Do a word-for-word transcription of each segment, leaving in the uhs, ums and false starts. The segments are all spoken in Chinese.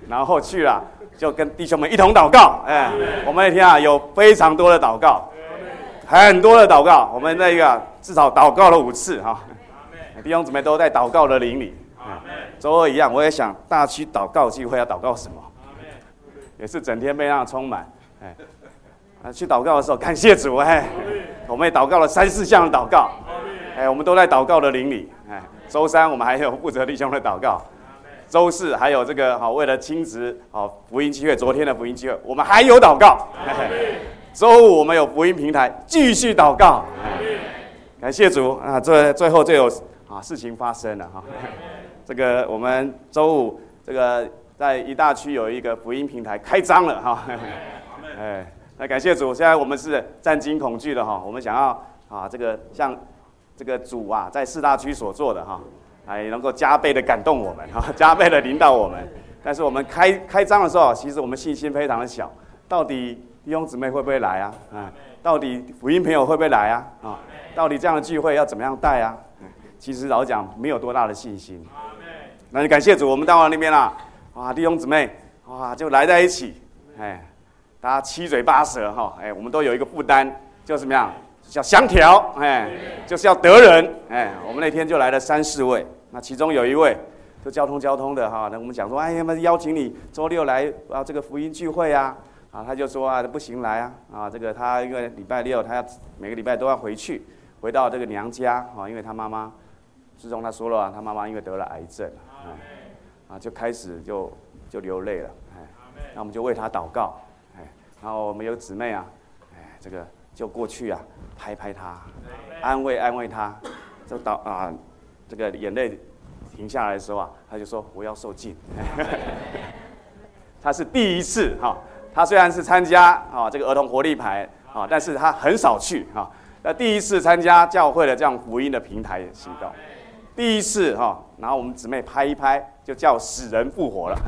然后去了就跟弟兄们一同祷告。哎，我们那天啊有非常多的祷告，很多的祷告，我们那个至少祷告了五次哈。弟兄姊妹都在祷告的灵里。周二一样，我也想大区祷告聚会要祷告什么，也是整天被那样充满。哎，啊，去祷告的时候，感谢主，哎，我们也祷告了三四项的祷告，哎，我们都在祷告的灵里。哎，周三我们还有负责弟兄的祷告，周四还有这个好为了亲子好福音聚会，昨天的福音聚会我们还有祷告。哎，周五我们有福音平台继续祷告。哎，感谢主啊！最最后就有啊事情发生了哈。这个我们周五这个在一大区有一个福音平台开张了哈。哎，那感谢主，现在我们是战惊恐惧的哈，我们想要啊这个像这个主啊在四大区所做的哈，哎能够加倍的感动我们哈，加倍的领导我们。但是我们开开张的时候，其实我们信心非常的小，到底弟兄姊妹会不会来啊？啊，到底福音朋友会不会来啊？啊，到底这样的聚会要怎么样带啊？其实老讲没有多大的信心。那就感谢主，我们到了那边啦，哇，弟兄姊妹，哇，就来在一起，哎，大家七嘴八舌哈，哎，我们都有一个负担，就怎么样，叫相调，哎，就是要得人，哎，我们那天就来了三四位，那其中有一位就交通交通的哈，那我们讲说，哎，要不邀请你周六来啊这个福音聚会啊，啊，他就说啊不行来啊，啊，这个他因为礼拜六他要每个礼拜都要回去，回到这个娘家啊，因为他妈妈，自从他说了，他妈妈因为得了癌症。啊，就开始就就流泪了，哎，那我们就为他祷告，哎，然后我们有姊妹啊，哎，这个就过去啊，拍拍他，安慰安慰他，就祷啊，这个眼泪停下来的时候啊，他就说我要受尽。他是第一次哈，他虽然是参加啊这个儿童活力牌啊，但是他很少去哈，那第一次参加教会的这样福音的平台行动。第一次哈，然后我们姊妹拍一拍，就叫死人复活了。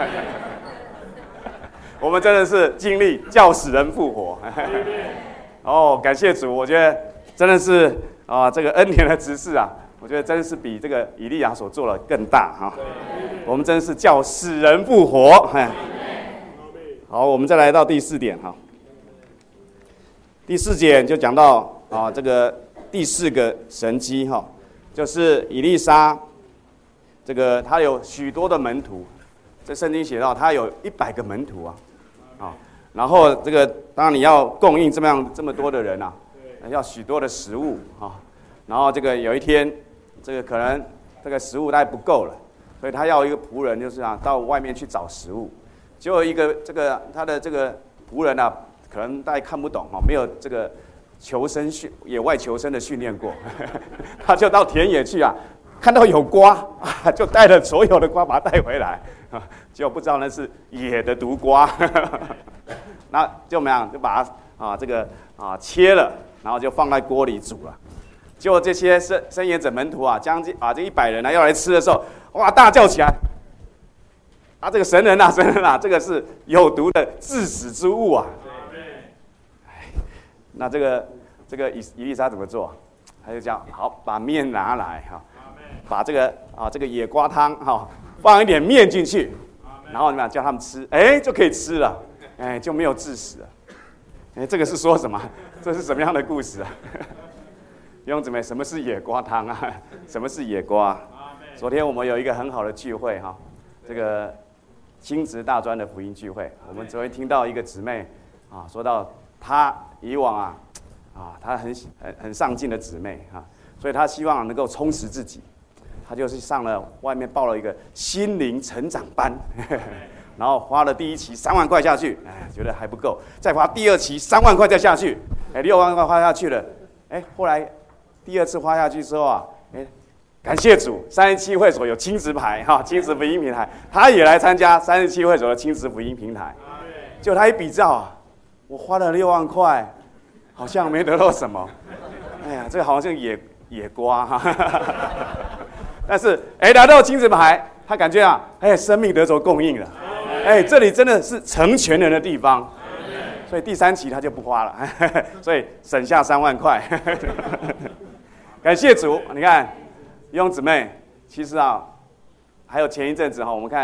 我们真的是经历叫死人复活。哦，感谢主，我觉得真的是啊，这个恩典的职事啊，我觉得真是比这个以利亚所做的更大哈。我们真是叫死人复活。好，我们再来到第四点哈。第四点就讲到啊，这个第四个神迹哈。就是以利沙，这个他有许多的门徒，这圣经写到他有一百个门徒啊，啊，然后这个当然你要供应这么样这么多的人啊，要许多的食物啊，然后这个有一天，这个可能这个食物大概不够了，所以他要一个仆人，就是啊到外面去找食物，结果一个这个他的这个仆人啊，可能大家看不懂啊，没有这个。求生训野外求生的训练过，他就到田野去啊，看到有瓜啊，就带了所有的瓜把它带回来，啊，结果不知道那是野的毒瓜，那就怎么样？就把它啊这个啊切了，然后就放在锅里煮了。结果这些申申言者门徒啊，将近啊这一百人啊要来吃的时候，哇大叫起来！啊这个神人啊神人啊，这个是有毒的致死之物啊！那这个这个以以利沙怎么做？他就讲好，把面拿来哈，把这个啊这个野瓜汤哈放一点面进去，然后怎么样叫他们吃，哎就可以吃了，哎就没有致死了。哎这个是说什么？这是什么样的故事啊？弟兄姊妹，什么是野瓜汤啊？什么是野瓜？昨天我们有一个很好的聚会哈，这个亲职大专的福音聚会，我们昨天听到一个姊妹啊说到。她以往啊，啊，她很很很上进的姊妹啊，所以她希望能够充实自己，她就是上了外面报了一个心灵成长班，呵呵然后花了第一期三万块下去，哎，觉得还不够，再花第二期三万块再下去，哎，六万块花下去了，哎，后来第二次花下去之后啊，哎，感谢主，三十七会所有亲子牌哈，亲子福音平台，她也来参加三十七会所的亲子福音平台，就她一比照啊。我花了六万块，好像没得到什么。哎呀，这个好像野野瓜哈。但是，哎，来到亲子牌，他感觉啊，哎，生命得着供应了。哎，这里真的是成全人的地方。所以第三期他就不花了，所以省下三万块。感谢主，你看弟兄姊妹，其实啊，还有前一阵子哈，我们看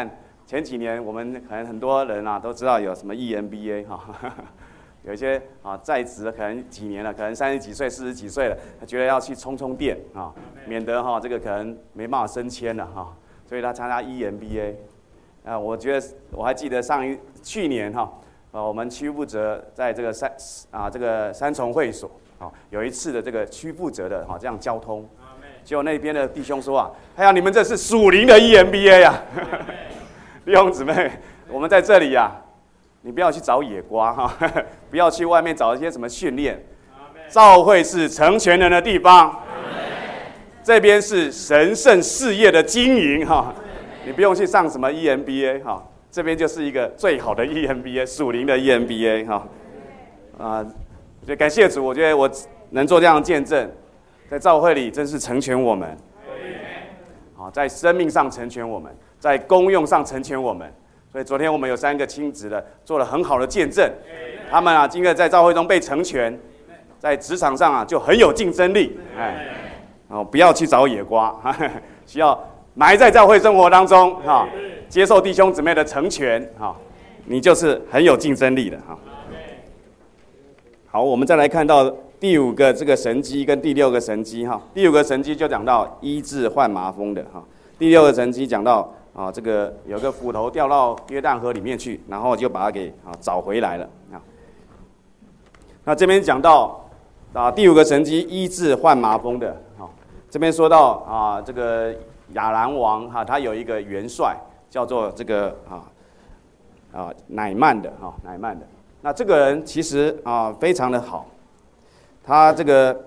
前几年我们可能很多人啊都知道有什么 E M B A 哈，有一些啊在职的可能几年了，可能三十几岁、四十几岁了，他觉得要去充充电啊，免得哈这个可能没办法升迁了哈，所以他参加 E M B A。啊，我觉得我还记得上一去年哈，呃，我们区负责在这个三啊这个三重会所啊有一次的这个区负责的哈这样交通，结果那边的弟兄说啊，哎呀，你们这是属灵的 E M B A 呀。弟兄姊妹，我们在这里呀、啊，你不要去找野瓜哈，不要去外面找一些什么训练。教会是成全人的地方，这边是神圣事业的经营哈，你不用去上什么 E M B A 哈，这边就是一个最好的 E M B A， 属灵的 E M B A 哈。啊，所以感谢主，我觉得我能做这样的见证，在教会里真是成全我们，好，在生命上成全我们。在功用上成全我们，所以昨天我们有三个亲子的做了很好的见证，他们啊，今个在教会中被成全，在职场上啊就很有竞争力，哎，哦，不要去找野瓜，需要埋在教会生活当中哈，接受弟兄姊妹的成全哈，你就是很有竞争力的哈。好，我们再来看到第五个这个神迹跟第六个神迹哈，第五个神迹就讲到医治患麻风的哈，第六个神迹讲到。啊，这个有个斧头掉到约旦河里面去，然后就把它给啊找回来了啊。那这边讲到啊第五个神迹医治患麻风的啊，这边说到啊这个亚兰王哈、啊，他有一个元帅叫做这个啊啊乃曼的哈、啊、乃曼的。那这个人其实啊非常的好，他这个。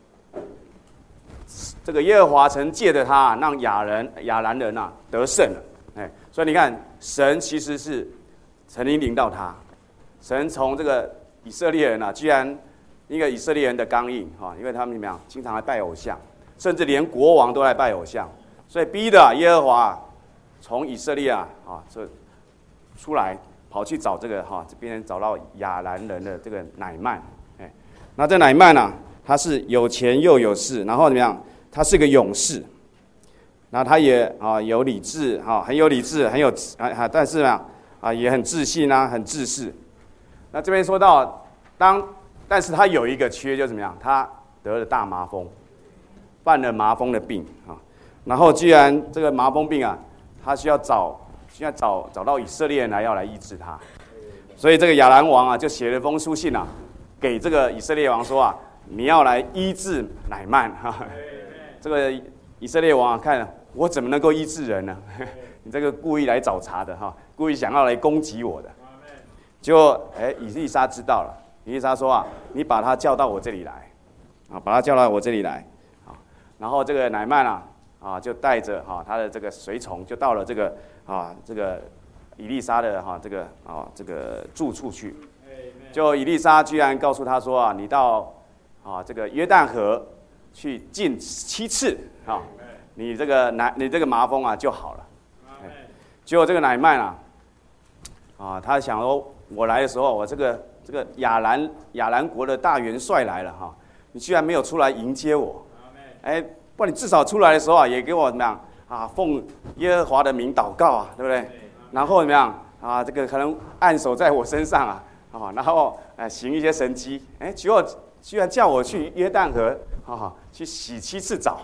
这个耶和华曾借着他让亚人亚兰人啊得胜了，哎，所以你看，神其实是曾经领到他，神从这个以色列人啊，居然一个以色列人的刚硬哈，因为他们怎么样，经常来拜偶像，甚至连国王都来拜偶像，所以逼的耶和华从以色列啊啊这出来跑去找这个哈这边找到亚兰人的这个乃曼，哎，那这乃曼啊，他是有钱又有势，然后怎么样？他是个勇士，那他也啊有理智哈，很有理智，很有啊，但是呢啊也很自信啊，很自恃。那这边说到，当但是他有一个缺，就怎么样？他得了大麻风，犯了麻风的病啊。然后居然这个麻风病啊，他需要找需要找找到以色列人来要来医治他，所以这个亚兰王啊就写了封书信啊，给这个以色列王说啊，你要来医治乃曼哈。这个以色列王啊，看我怎么能够医治人呢？你这个故意来找茬的哈，故意想要来攻击我的。结果哎，以利沙知道了，以利沙说啊，你把他叫到我这里来，啊，把他叫到我这里来，啊，然后这个乃曼啊，啊，就带着哈他的这个随从，就到了这个啊这个以利沙的哈这个啊这个住处去。就以利沙居然告诉他说啊，你到啊这个约旦河。去浸七次啊，你这个乃你这个麻风啊就好了。结果这个乃曼啊，啊，他想说，我来的时候，我这个这个亚兰亚兰国的大元帅来了哈，你居然没有出来迎接我，哎，不然你至少出来的时候啊，也给我怎么样啊，奉耶和华的名祷告啊，对不对？然后怎么样啊，这个可能按手在我身上啊，啊，然后哎行一些神迹，哎，结果居然叫我去约旦河。好好去洗七次澡，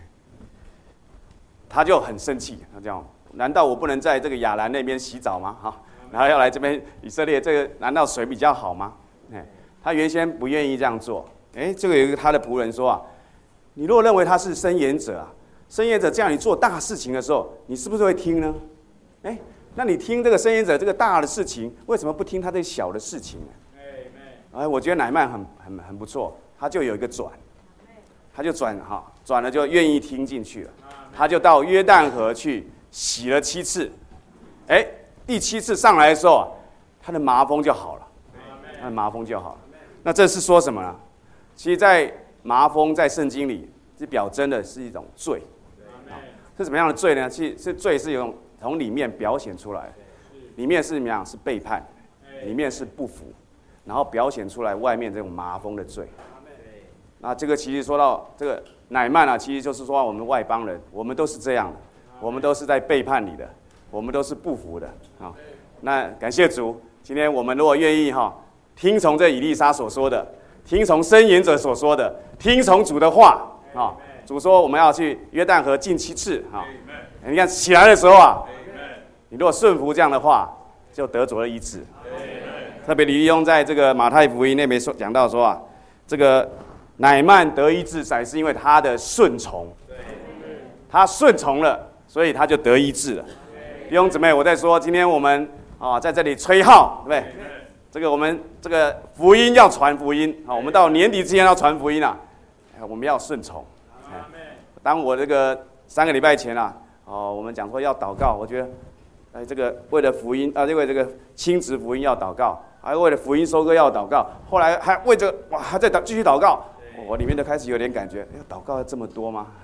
他就很生气。他这样，难道我不能在这个亚兰那边洗澡吗？哈，然后要来这边以色列，这个难道水比较好吗？哎，他原先不愿意这样做。哎，这个有一个他的仆人说啊，你如果认为他是申言者啊，申言者叫你做大事情的时候，你是不是会听呢？哎，那你听这个申言者这个大的事情，为什么不听他这小的事情呢？哎，我觉得乃曼很很很不错，他就有一个转。他就转哈，转了就愿意听进去了，他就到约旦河去洗了七次，哎，第七次上来的时候啊，他的麻风就好了，他的麻风就好了。那这是说什么呢？其实，在麻风在圣经里，是表征的是一种罪，是什么样的罪呢？其实是罪是用从里面表现出来，里面是怎么样？是背叛，里面是不服，然后表现出来外面这种麻风的罪。那这个其实说到这个乃曼啊，其实就是说我们外邦人，我们都是这样的，我们都是在背叛你的， 我们都是不服的啊。那感谢主，今天我们如果愿意哈，听从这以利沙所说的，听从申言者所说的，听从主的话啊。主说我们要去约旦河浸七次啊。你看起来的时候啊，你如果顺服这样的话，就得着了医治。特别李利用在这个马太福音那边说讲到说啊，这个乃縵得医治，乃是因为他的顺从，他顺从了，所以他就得医治了。弟兄姊妹，我在说，今天我们啊在这里吹号，对不对？这个我们这个福音要传福音啊，我们到年底之前要传福音啊，我们要顺从。当我这个三个礼拜前啊，哦，我们讲说要祷告，我觉得，哎，这个为了福音啊，因为这个亲子福音要祷告，还为了福音收割要祷告，后来还为着哇还在祷继续祷告，我里面都开始有点感觉，要祷告要这么多吗？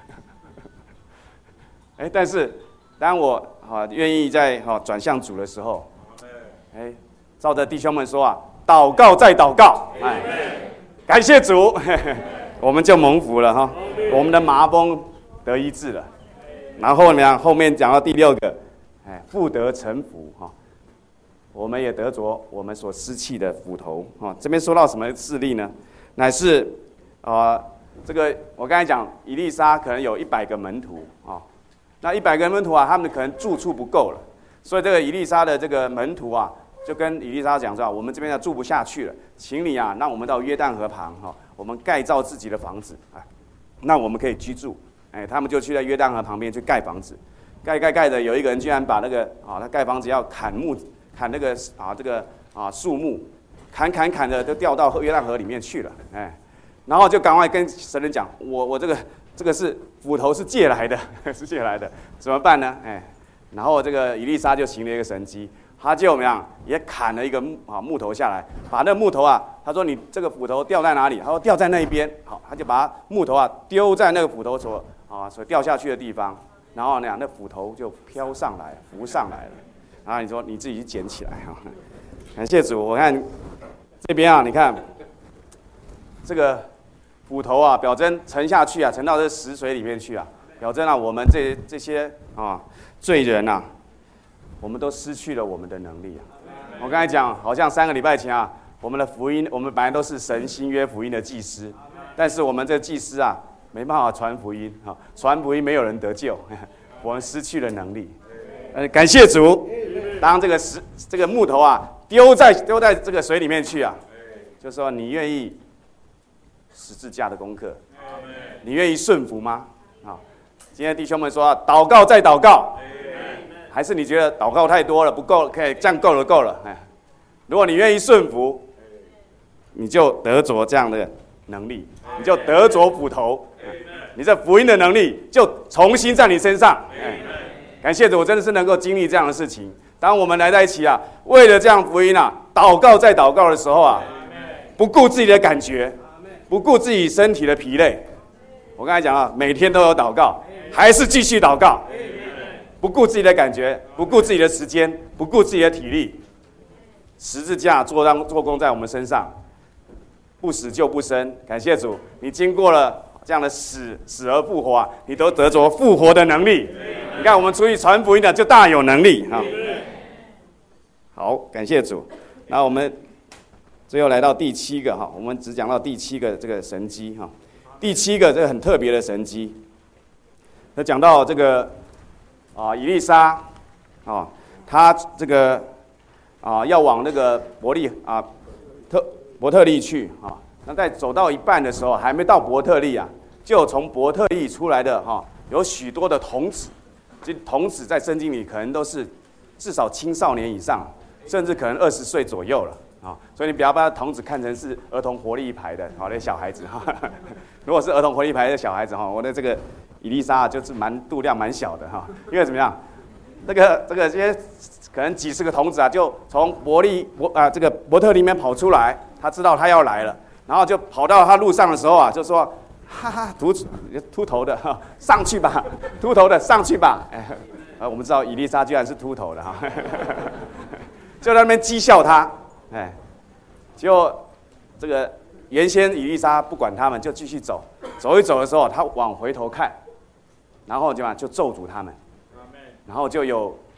哎，但是当我啊愿意在哈转向主的时候，哎，照着弟兄们说啊，祷告再祷告，哎，感谢主。我们就蒙福了哈，我们的麻风得医治了，然后呢，后面讲到第六个，哎，复得臣服哈，我们也得着我们所失去的斧头哈。这边说到什么事例呢？乃是啊、呃，这个我刚才讲，以利沙可能有一百个门徒啊，那一百个门徒啊，他们可能住处不够了，所以这个以利沙的这个门徒啊，就跟以利沙讲说，我们这边要住不下去了，请你啊，让我们到约旦河旁哈。我们盖造自己的房子，哎，那我们可以居住。哎，他们就去在约旦河旁边去盖房子，盖盖盖的，有一个人居然把那个啊，他盖房子要砍木，砍那个啊这个啊树木，砍砍砍的都掉到约旦河里面去了，哎，然后就赶快跟神人讲，我我这个这个是斧头是借来的，是借来的，怎么办呢？哎，然后这个以利沙就行了一个神迹。他就怎么样，也砍了一个木啊木头下来，把那木头啊，他说你这个斧头掉在哪里？他说掉在那一边，好，他就把木头啊丢在那个斧头所啊所掉下去的地方，然后呢，那斧头就飘上来，浮上来了。然后你说你自己去捡起来哈，感谢主。我看这边啊，你看这个斧头啊，表征沉下去啊，沉到这死水里面去啊，表征啊我们这这些啊罪人啊。我们都失去了我们的能力啊！我刚才讲，好像三个礼拜前啊，我们的福音，我们本来都是神新约福音的祭司，但是我们这祭司啊，没办法传福音啊，传福音没有人得救，我们失去了能力。呃，感谢主，当这个石这个木头啊丢在丢在这个水里面去啊，就说你愿意十字架的功课，你愿意顺服吗？啊，今天弟兄们说，祷告再祷告。还是你觉得祷告太多了，不够，可以这样够了，够了。哎，如果你愿意顺服，你就得着这样的能力，你就得着斧头，你这福音的能力就重新在你身上。哎，感谢主，我真的是能够经历这样的事情。当我们来在一起啊，为了这样福音啊，祷告再祷告的时候啊，不顾自己的感觉，不顾自己身体的疲累。我刚才讲了，每天都有祷告，还是继续祷告。不顾自己的感觉，不顾自己的时间，不顾自己的体力，十字架做当做工在我们身上，不死就不生。感谢主，你经过了这样的死死而复活啊，你都得着复活的能力。你看我们出去传福音的就大有能力啊。好，感谢主。那我们最后来到第七个哈，我们只讲到第七个这个神迹哈。第七个这个很特别的神迹，那讲到这个。啊，以利沙，啊，他这个啊要往那个伯利啊特伯特利去啊，那在走到一半的时候，还没到伯特利啊，就从伯特利出来的哈，有许多的童子，这童子在圣经里可能都是至少青少年以上，甚至可能二十岁左右了啊，所以你不要把童子看成是儿童活力牌的好的小孩子哈，如果是儿童活力牌的小孩子哈，我的这个。以利沙就是蛮度量蛮小的哈，因为怎么样，那个这个这些可能几十个童子啊，就从伯利伯啊这个伯特里面跑出来，他知道他要来了，然后就跑到他路上的时候啊，就说哈哈秃秃头的哈，上去吧，秃头的上去吧，哎，呃我们知道以利沙居然是秃头的哈，就在那边讥笑他，哎，结果这个原先以利沙不管他们，就继续走，走一走的时候，他往回头看。然后就嘛就咒诅他们，然后就有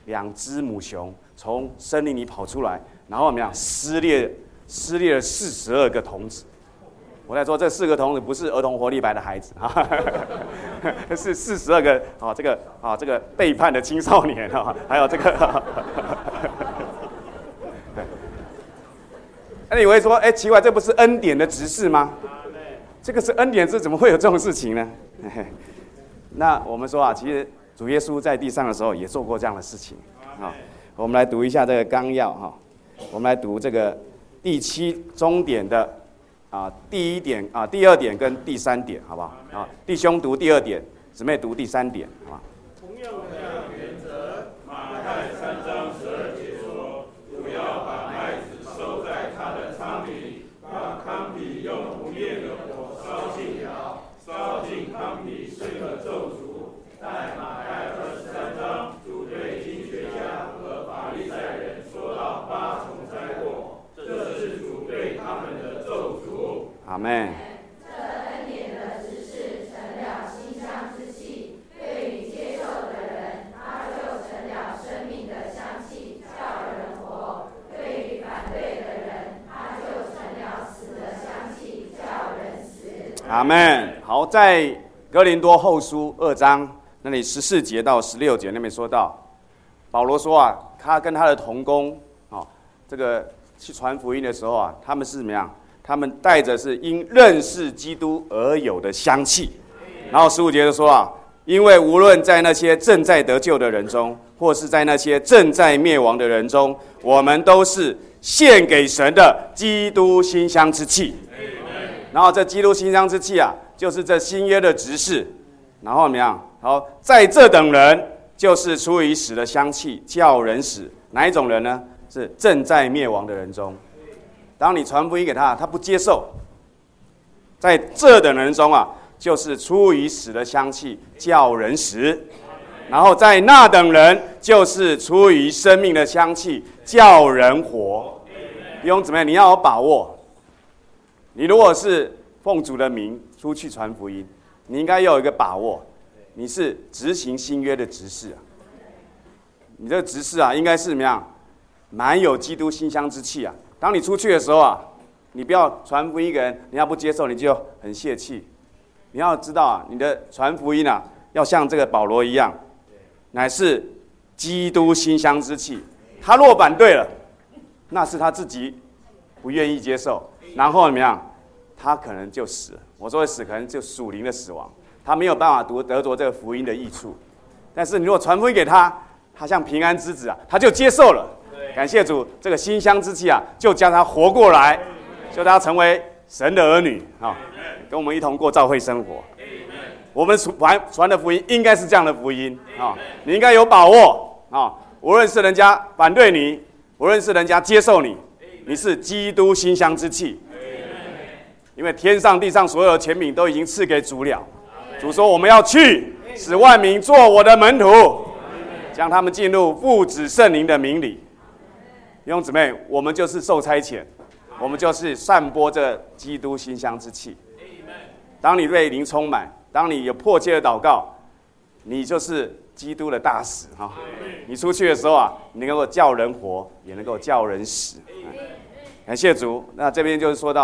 两只母熊从森林里跑出来，然后怎么样撕裂撕裂了四十二个童子。我在说这四个童子不是儿童活力班的孩子啊，是四十二个啊这个啊这个背叛的青少年啊，还有这个。那你会说，哎，奇怪，这不是恩典的执事吗？这个是恩典是怎么会有这种事情呢？那我们说啊，其实主耶稣在地上的时候也做过这样的事情啊。我们来读一下这个纲要哈，我们来读这个第七终点的啊第一点啊第二点跟第三点，好不好？啊，弟兄读第二点，姊妹读第三点，好吧？ 同样的原则，马太三章十二节说：“不要把麦子收在他的仓里，把糠秕用不灭的火烧尽了，烧尽糠秕是个咒诅。”在马太二十三章，主对经学家和法利赛人说到八重灾祸，这是主对他们的咒诅。 阿们。 这恩典的执事成了馨香之气，对于接受的人，他就成了生命的香气，叫人活；对于反对的人，他就成了死的香气，叫人死。 阿们。好，在哥林多后书二章那里十四节到十六节那边说到，保罗说啊，他跟他的同工啊，这个去传福音的时候啊，他们是怎么样？他们带着是因认识基督而有的香气。然后十五节就说啊，因为无论在那些正在得救的人中，或是在那些正在灭亡的人中，我们都是献给神的基督馨香之气。然后这基督馨香之气啊，就是这新约的执事。然后怎么样？好，在这等人就是出于死的香气，叫人死。哪一种人呢？是正在灭亡的人中。当你传福音给他，他不接受，在这等人中啊，就是出于死的香气，叫人死。然后在那等人，就是出于生命的香气，叫人活。弟兄姊妹，你要有把握。你如果是奉主的名出去传福音，你应该要有一个把握，你是执行新约的执事啊。你这个执事啊，应该是怎么样？满有基督馨香之气啊！当你出去的时候啊，你不要传福音给人，人家不接受，你就很泄气。你要知道啊，你的传福音啊，要像这个保罗一样，乃是基督馨香之气。他若反对了，那是他自己不愿意接受，然后怎么样？他可能就死了。我说的死，可能就属灵的死亡，他没有办法得得着这个福音的益处。但是你如果传福音给他，他像平安之子啊，他就接受了。感谢主，这个馨香之气啊，就将他活过来，就他成为神的儿女啊，跟我们一同过教会生活。我们传传的福音应该是这样的福音啊，你应该有把握啊。无论是人家反对你，无论是人家接受你，你是基督馨香之气。因为天上地上所有的权柄都已经赐给主了。主说我们要去，使万民做我的门徒，将他们进入父子圣灵的名里。弟兄姊妹，我们就是受差遣，我们就是散播这基督馨香之气。当你被灵充满，当你有迫切的祷告，你就是基督的大使哈。你出去的时候啊，你能够叫人活，也能够叫人死。感谢主。那这边就是说到。